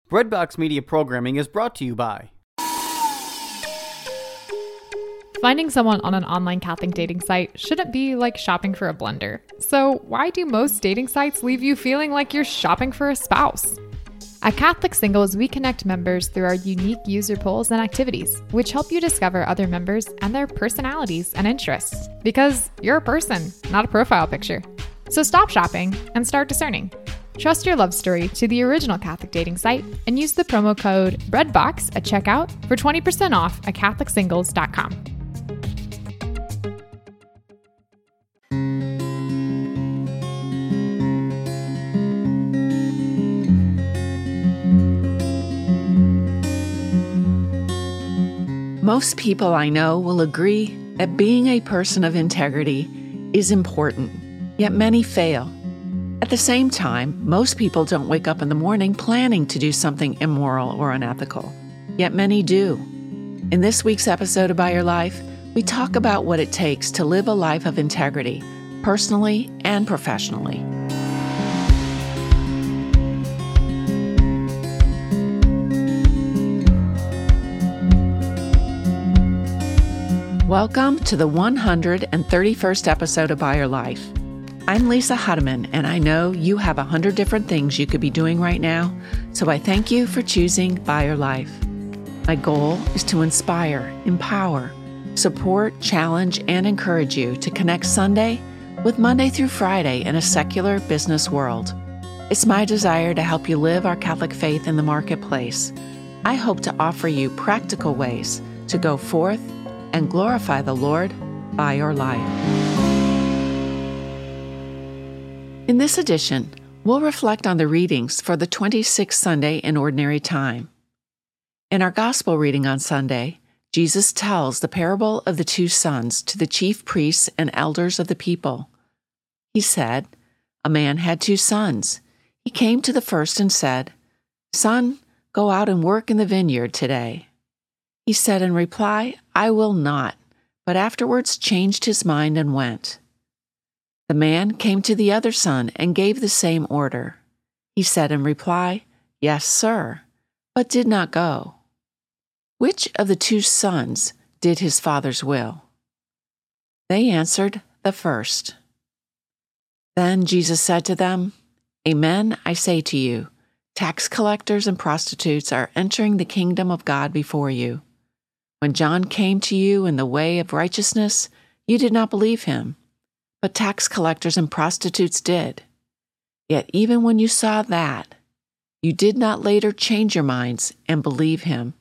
Breadbox Media programming is brought to you by... Finding someone on an online Catholic dating site shouldn't be like shopping for a blender. So why do most dating sites leave you feeling like you're shopping for a spouse? At Catholic Singles, we connect members through our unique user polls and activities, which help you discover other members and their personalities and interests. Because you're a person, not a profile picture. So stop shopping and start discerning. Trust your love story to the original Catholic dating site and use the promo code BREADBOX at checkout for 20% off at CatholicSingles.com. Most people I know will agree that being a person of integrity is important, yet many fail. At the same time, most people don't wake up in the morning planning to do something immoral or unethical, yet many do. In this week's episode of By Your Life, we talk about what it takes to live a life of integrity, personally and professionally. Welcome to the 131st episode of By Your Life. I'm Lisa Hutteman, and I know you have 100 different things you could be doing right now, so I thank you for choosing By Your Life. My goal is to inspire, empower, support, challenge, and encourage you to connect Sunday with Monday through Friday in a secular business world. It's my desire to help you live our Catholic faith in the marketplace. I hope to offer you practical ways to go forth and glorify the Lord by your life. In this edition, we'll reflect on the readings for the 26th Sunday in Ordinary Time. In our Gospel reading on Sunday, Jesus tells the parable of the two sons to the chief priests and elders of the people. He said, "A man had two sons. He came to the first and said, 'Son, go out and work in the vineyard today.' He said in reply, 'I will not,' but afterwards changed his mind and went. The man came to the other son and gave the same order. He said in reply, 'Yes, sir,' but did not go. Which of the two sons did his father's will?" They answered, "The first." Then Jesus said to them, "Amen, I say to you, tax collectors and prostitutes are entering the kingdom of God before you. When John came to you in the way of righteousness, you did not believe him, but tax collectors and prostitutes did. Yet even when you saw that, you did not later change your minds and believe him."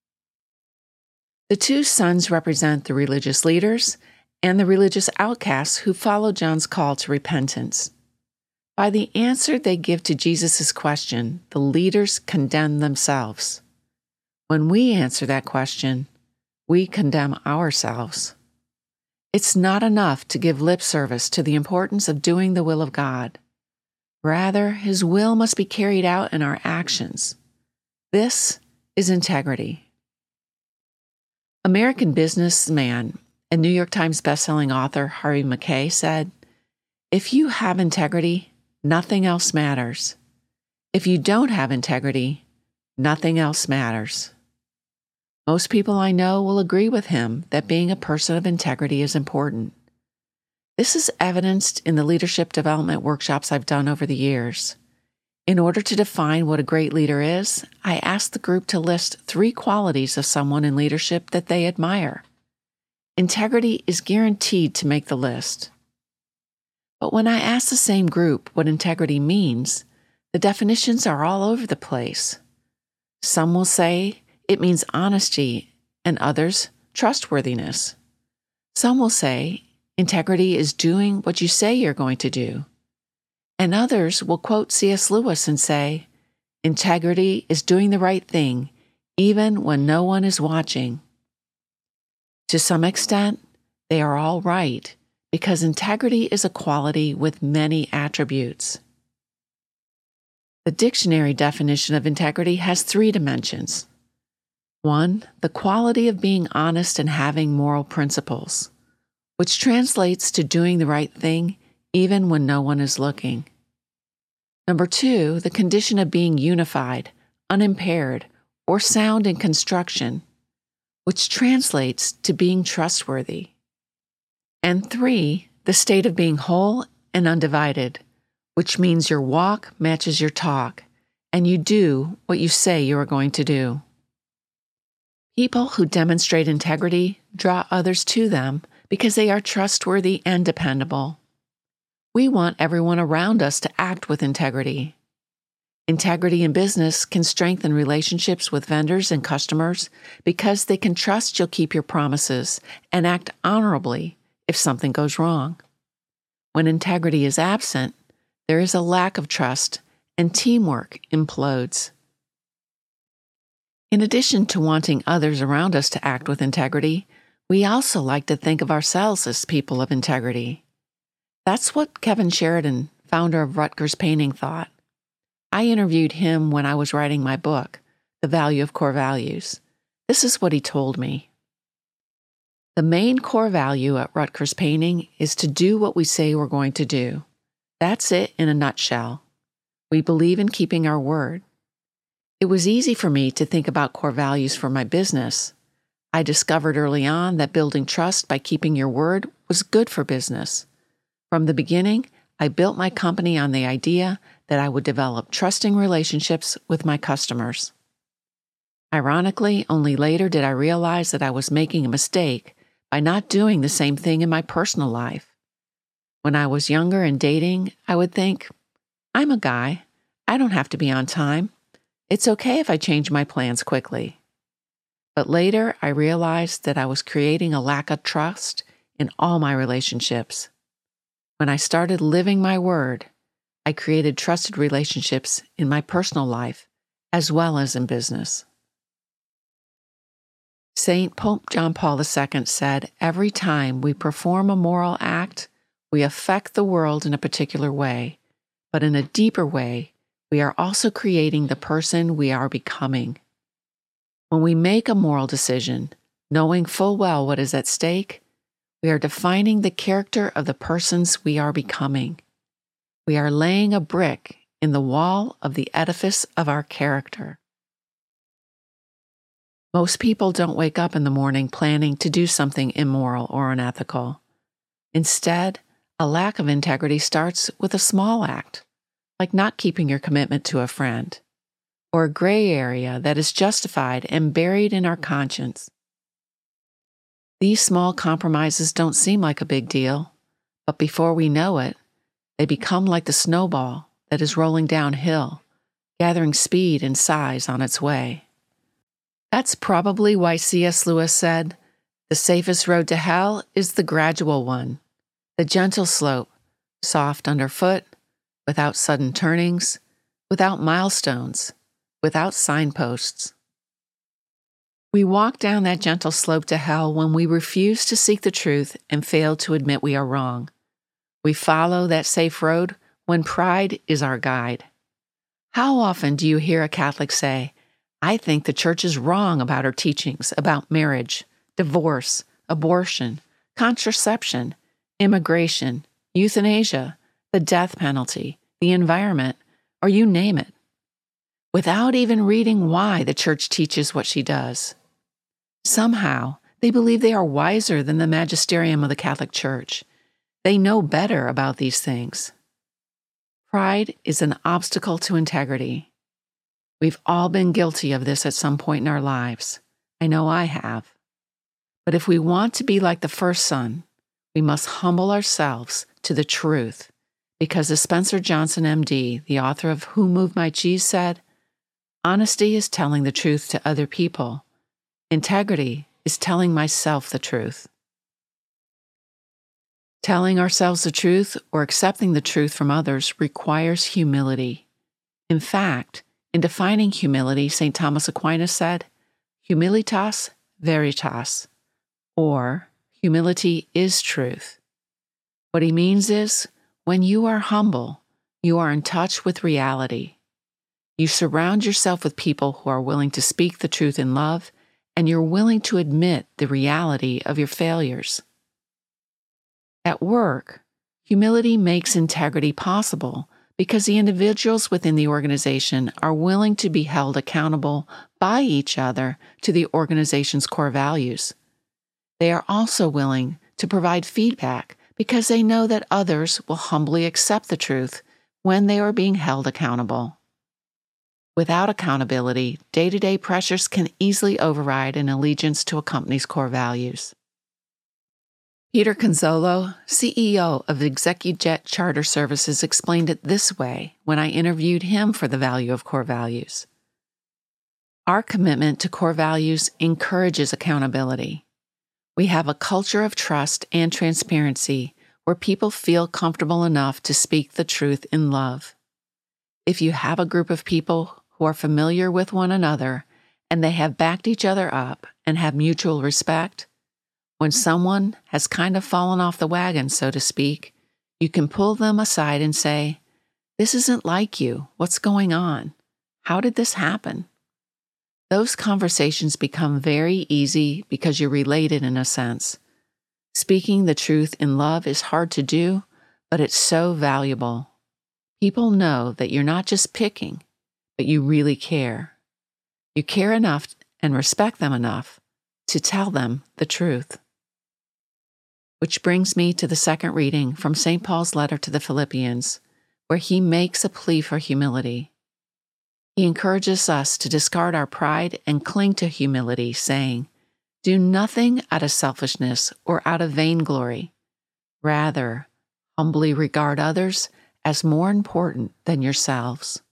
The two sons represent the religious leaders and the religious outcasts who follow John's call to repentance. By the answer they give to Jesus' question, the leaders condemn themselves. When we answer that question, we condemn ourselves. It's not enough to give lip service to the importance of doing the will of God. Rather, His will must be carried out in our actions. This is integrity. American businessman and New York Times bestselling author Harvey Mackay said, "If you have integrity, nothing else matters. If you don't have integrity, nothing else matters." Most people I know will agree with him that being a person of integrity is important. This is evidenced in the leadership development workshops I've done over the years. In order to define what a great leader is, I asked the group to list 3 qualities of someone in leadership that they admire. Integrity is guaranteed to make the list. But when I ask the same group what integrity means, the definitions are all over the place. Some will say it means honesty, and others, trustworthiness. Some will say integrity is doing what you say you're going to do. And others will quote C.S. Lewis and say, integrity is doing the right thing, even when no one is watching. To some extent, they are all right, because integrity is a quality with many attributes. The dictionary definition of integrity has 3 dimensions. 1, the quality of being honest and having moral principles, which translates to doing the right thing even when no one is looking. Number 2, the condition of being unified, unimpaired, or sound in construction, which translates to being trustworthy. And 3, the state of being whole and undivided, which means your walk matches your talk, and you do what you say you are going to do. People who demonstrate integrity draw others to them because they are trustworthy and dependable. We want everyone around us to act with integrity. Integrity in business can strengthen relationships with vendors and customers because they can trust you'll keep your promises and act honorably if something goes wrong. When integrity is absent, there is a lack of trust and teamwork implodes. In addition to wanting others around us to act with integrity, we also like to think of ourselves as people of integrity. That's what Kevin Sheridan, founder of Rutgers Painting, thought. I interviewed him when I was writing my book, The Value of Core Values. This is what he told me. The main core value at Rutgers Painting is to do what we say we're going to do. That's it in a nutshell. We believe in keeping our word. It was easy for me to think about core values for my business. I discovered early on that building trust by keeping your word was good for business. From the beginning, I built my company on the idea that I would develop trusting relationships with my customers. Ironically, only later did I realize that I was making a mistake by not doing the same thing in my personal life. When I was younger and dating, I would think, I'm a guy. I don't have to be on time. It's okay if I change my plans quickly. But later, I realized that I was creating a lack of trust in all my relationships. When I started living my word, I created trusted relationships in my personal life as well as in business. St. Pope John Paul II said, every time we perform a moral act, we affect the world in a particular way, but in a deeper way, we are also creating the person we are becoming. When we make a moral decision, knowing full well what is at stake, we are defining the character of the persons we are becoming. We are laying a brick in the wall of the edifice of our character. Most people don't wake up in the morning planning to do something immoral or unethical. Instead, a lack of integrity starts with a small act, like not keeping your commitment to a friend, or a gray area that is justified and buried in our conscience. These small compromises don't seem like a big deal, but before we know it, they become like the snowball that is rolling downhill, gathering speed and size on its way. That's probably why C.S. Lewis said, the safest road to hell is the gradual one, the gentle slope, soft underfoot, without sudden turnings, without milestones, without signposts. We walk down that gentle slope to hell when we refuse to seek the truth and fail to admit we are wrong. We follow that safe road when pride is our guide. How often do you hear a Catholic say, I think the church is wrong about her teachings about marriage, divorce, abortion, contraception, immigration, euthanasia, the death penalty, the environment, or you name it, without even reading why the church teaches what she does. Somehow, they believe they are wiser than the magisterium of the Catholic Church. They know better about these things. Pride is an obstacle to integrity. We've all been guilty of this at some point in our lives. I know I have. But if we want to be like the first son, we must humble ourselves to the truth, because as Spencer Johnson, MD, the author of Who Moved My Cheese, said, honesty is telling the truth to other people. Integrity is telling myself the truth. Telling ourselves the truth or accepting the truth from others requires humility. In fact, in defining humility, St. Thomas Aquinas said, humilitas veritas, or humility is truth. What he means is, when you are humble, you are in touch with reality. You surround yourself with people who are willing to speak the truth in love, and you're willing to admit the reality of your failures. At work, humility makes integrity possible because the individuals within the organization are willing to be held accountable by each other to the organization's core values. They are also willing to provide feedback because they know that others will humbly accept the truth when they are being held accountable. Without accountability, day-to-day pressures can easily override an allegiance to a company's core values. Peter Canzolo, CEO of ExecuJet Charter Services, explained it this way when I interviewed him for the value of core values. Our commitment to core values encourages accountability. We have a culture of trust and transparency where people feel comfortable enough to speak the truth in love. If you have a group of people who are familiar with one another and they have backed each other up and have mutual respect, when someone has kind of fallen off the wagon, so to speak, you can pull them aside and say, "This isn't like you. What's going on? How did this happen?" Those conversations become very easy because you're related in a sense. Speaking the truth in love is hard to do, but it's so valuable. People know that you're not just picking, but you really care. You care enough and respect them enough to tell them the truth. Which brings me to the second reading from St. Paul's letter to the Philippians, where he makes a plea for humility. He encourages us to discard our pride and cling to humility, saying, "Do nothing out of selfishness or out of vainglory. Rather, humbly regard others as more important than yourselves."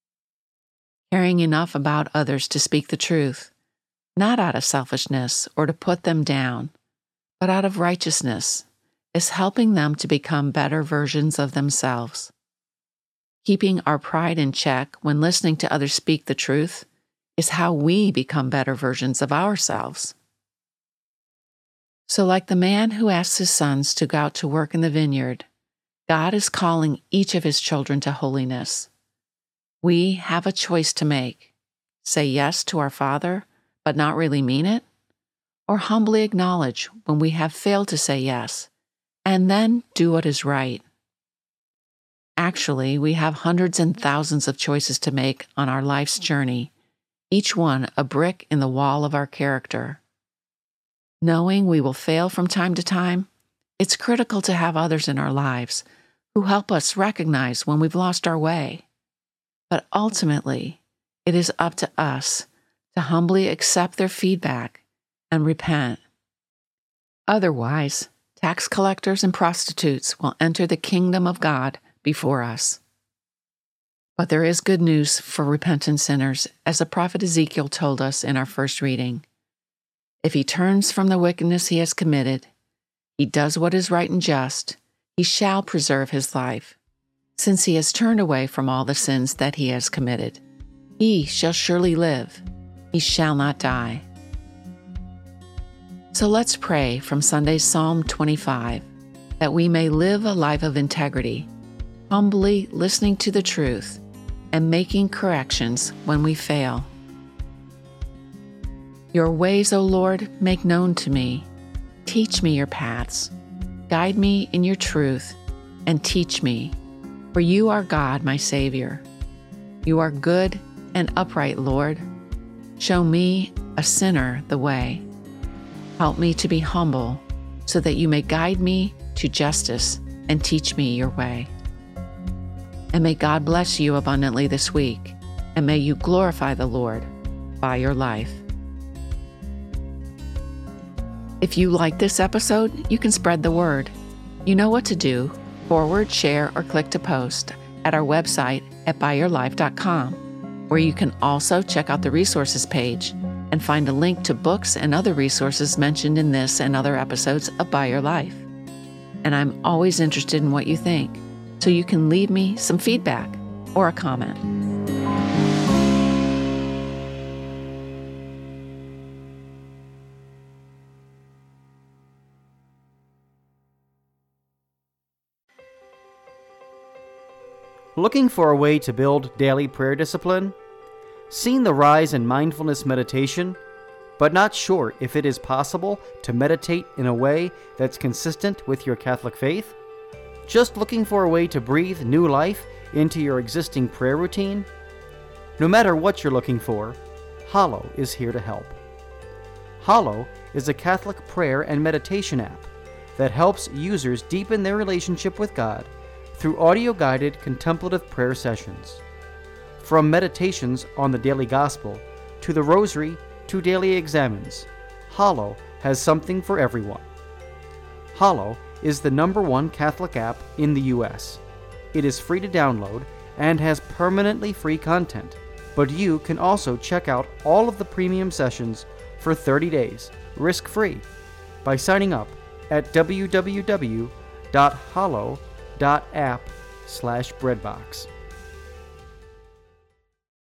Caring enough about others to speak the truth, not out of selfishness or to put them down, but out of righteousness, is helping them to become better versions of themselves. Keeping our pride in check when listening to others speak the truth is how we become better versions of ourselves. So like the man who asks his sons to go out to work in the vineyard, God is calling each of his children to holiness. We have a choice to make: say yes to our Father, but not really mean it, or humbly acknowledge when we have failed to say yes, and then do what is right. Actually, we have hundreds and thousands of choices to make on our life's journey, each one a brick in the wall of our character. Knowing we will fail from time to time, it's critical to have others in our lives who help us recognize when we've lost our way. But ultimately, it is up to us to humbly accept their feedback and repent. Otherwise, tax collectors and prostitutes will enter the kingdom of God before us. But there is good news for repentant sinners, as the prophet Ezekiel told us in our first reading. If he turns from the wickedness he has committed, he does what is right and just, he shall preserve his life. Since he has turned away from all the sins that he has committed, he shall surely live, he shall not die. So let's pray from Sunday's Psalm 25, that we may live a life of integrity, humbly listening to the truth and making corrections when we fail. Your ways, O Lord, make known to me. Teach me your paths. Guide me in your truth and teach me, for you are God, my Savior. You are good and upright, Lord. Show me, a sinner, the way. Help me to be humble so that you may guide me to justice and teach me your way. And may God bless you abundantly this week, and may you glorify the Lord by your life. If you like this episode, you can spread the word. You know what to do: forward, share, or click to post at our website at byyourlife.com, where you can also check out the resources page and find a link to books and other resources mentioned in this and other episodes of By Your Life. And I'm always interested in what you think, so you can leave me some feedback or a comment. Looking for a way to build daily prayer discipline? Seen the rise in mindfulness meditation, but not sure if it is possible to meditate in a way that's consistent with your Catholic faith? Just looking for a way to breathe new life into your existing prayer routine? No matter what you're looking for, Hallow is here to help. Hallow is a Catholic prayer and meditation app that helps users deepen their relationship with God through audio-guided contemplative prayer sessions. From meditations on the daily gospel to the rosary to daily examens, Hallow has something for everyone. Hallow is the #1 Catholic app in the US. It is free to download and has permanently free content, but you can also check out all of the premium sessions for 30 days, risk-free, by signing up at www.hallow.app/breadbox.